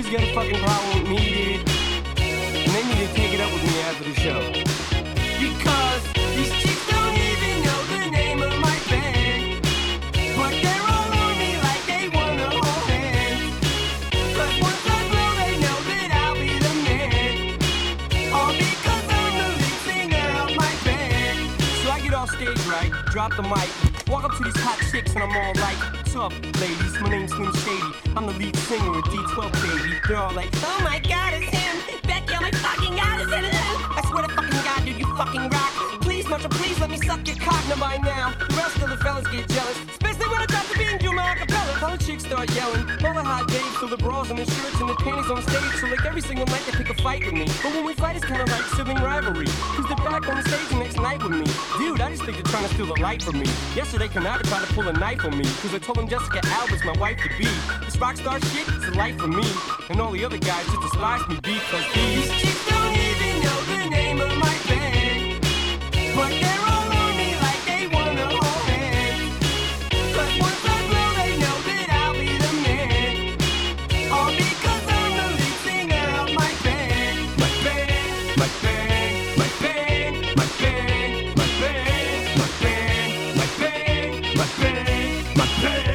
you got a fucking problem with me, dude? And they need to take it up with me after the show. Because these chicks don't even know the name of my band, but they're all on me like they wanna hold hands. Cause once I blow, they know that I'll be the man. All because I'm the lead singer of my band. So I get off stage, right? Drop the mic. Walk up to these hot chicks and I'm all like, what's up, ladies? My name's Slim Shady. I'm the lead singer of D12, baby. They're all like, oh my god, it's him. Becky, oh my fucking god, it's him. I swear to fucking god, dude, you fucking rock. Please, Marshall, please let me suck your cock. Now by now, the rest of the fellas get jealous. Especially when I drop the beat and do my acapella. All the chicks start yelling. All the hot days, so the bras and the shirts and the panties on stage. So like every single night they pick a fight with me. But when we fight, it's kind of like sibling rivalry. Cause they're back on the stage the next night with me. Dude, I just think they're trying to steal the light from me. Yesterday, Kanaka tried to pull a knife on me. Cause I told him Jessica Alba's my wife to be. This rock star shit is a life for me. And all the other guys just despise me because these chicks don't even know the name of my band. But they're all on me like they wanna hold hands. Cause once I blow, they know that I'll be the man. All because I'm the lead singer of my band. My band, my band, my band, my band, my band, my band, my band, my band, my band.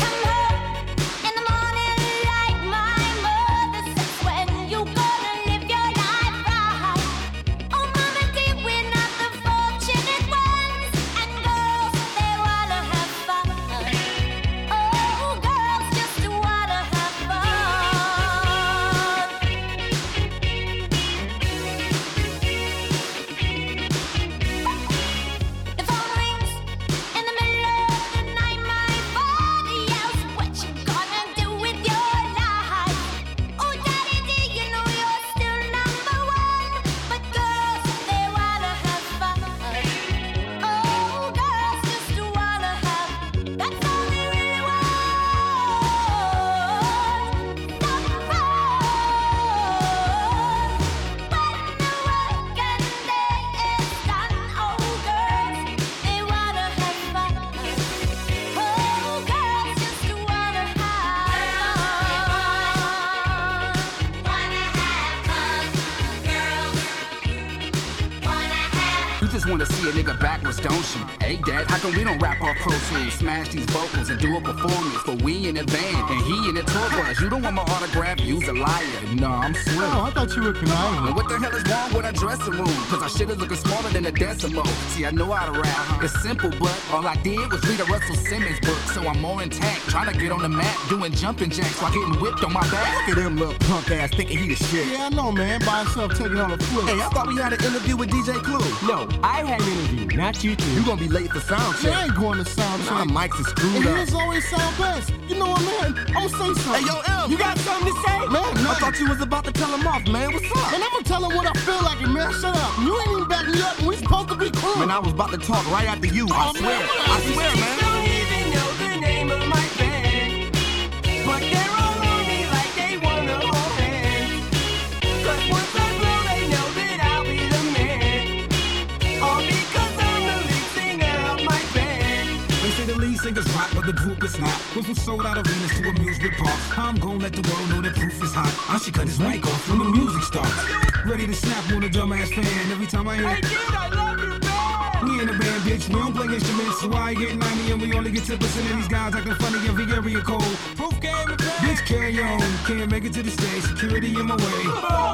Wanna see a nigga backwards, don't you? Hey dad, how come we don't rap off Pro Tools, smash these vocals and do a performance? But we in a band and he in a tour bus. You don't want my autograph, you's a liar. No, I'm slim. Oh, I thought you were conniving. And what the hell is wrong with our dressing room? Cause our shit is looking smaller than a decimal. See, I know how to rap, it's simple, but all I did was read a Russell Simmons book. So I'm more intact, trying to get on the map, doing jumping jacks while getting whipped on my back. Look at him little punk ass thinking he the shit. Yeah, I know, man. By himself taking on a flip. Hey, I thought we had an interview with DJ Clue. No, I had an interview, not you two. You gonna be late for sound check. Yeah, I ain't going to sound check. Nah, mics is screwed and up. his always sound best. You know what, man? I'ma say something. Hey, yo, M. You got something to say? Man, I thought you was about to tell him off, man. What's up? And I'ma tell him what I feel like, and man, shut up. You ain't even back me up, and we supposed to be cool. Man, I was about to talk right after you. I Oh, swear. man. I swear, man. Don't even know the name of my band, but they're all on me like they wanna hold hands. Cause once I blow, they know that I'll be the man. All because I'm the lead singer of my band. They say the lead singer's rock, but the group is not. Went from sold out arenas to amusement parks. I'm gon' let the world know that proof is hot. I should cut his mic off when the music starts. Ready to snap on a dumbass fan every time I hear. Hey dude, I love your band. We in a band, bitch. We don't play instruments, so I get 90 and we only get 10% of these guys acting funny every area code. Proof game and band. Bitch, carry on. Can't make it to the stage. Security in my way.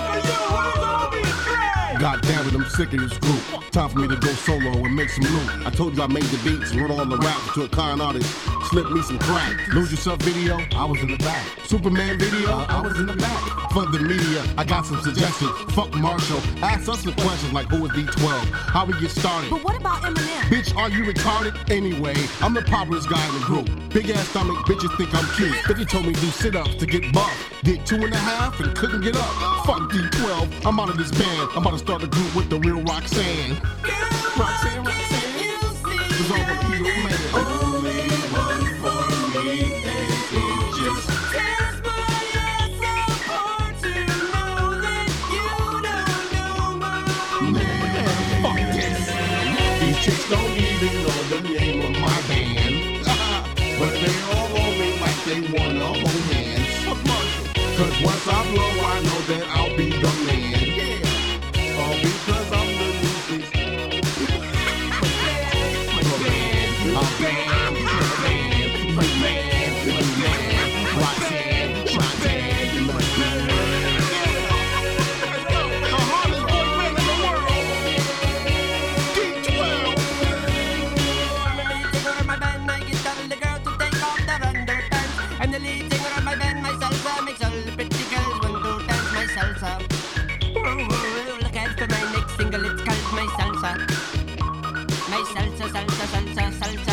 God damn it, I'm sick of this group. Time for me to go solo and make some loot. I told you I made the beats and wrote all the raps to a con artist. Slip me some crack. Lose Yourself video, I was in the back. Superman video, I was in the back. For the media, I got some suggestions. Fuck Marshall. Ask us some questions like who is D12? How we get started? But what about Eminem? Bitch, are you retarded? Anyway, I'm the popularest guy in the group. Big ass stomach, bitches think I'm cute. 50 told me do sit-ups to get buff. Did 2.5 and couldn't get up. Fuck D12, I'm out of this band. I'm about to start a group with the real Roxanne. Roxanne. It's all what you man. Only one for me, and it just tears my ass apart to know that you don't know my Man, fuck this. These chicks don't even know the name of my band. But they all on me like they wanna hold hands. Cause once I blow jingle, it's called my salsa. My salsa, salsa, salsa, salsa.